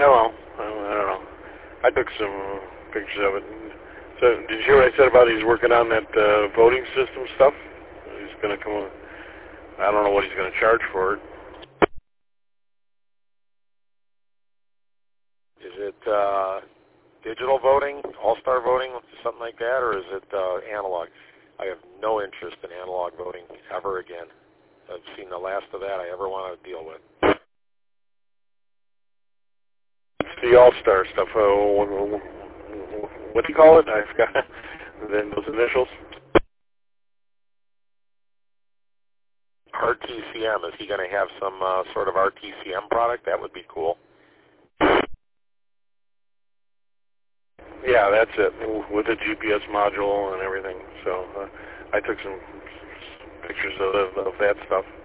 Oh, well, I don't know. I took some pictures of it. So, did you hear what I said about he's working on that voting system stuff? He's going to come. I don't know what he's going to charge for it. Is it digital voting, all-star voting, something like that, or is it analog? I have no interest in analog voting ever again. I've seen the last of that I ever want to deal with. It's the all-star stuff. What do you call it? I forgot. Then those initials. RTCM. Is he going to have some sort of RTCM product? That would be cool. Yeah, that's it, with a GPS module and everything. So I took some pictures of that stuff.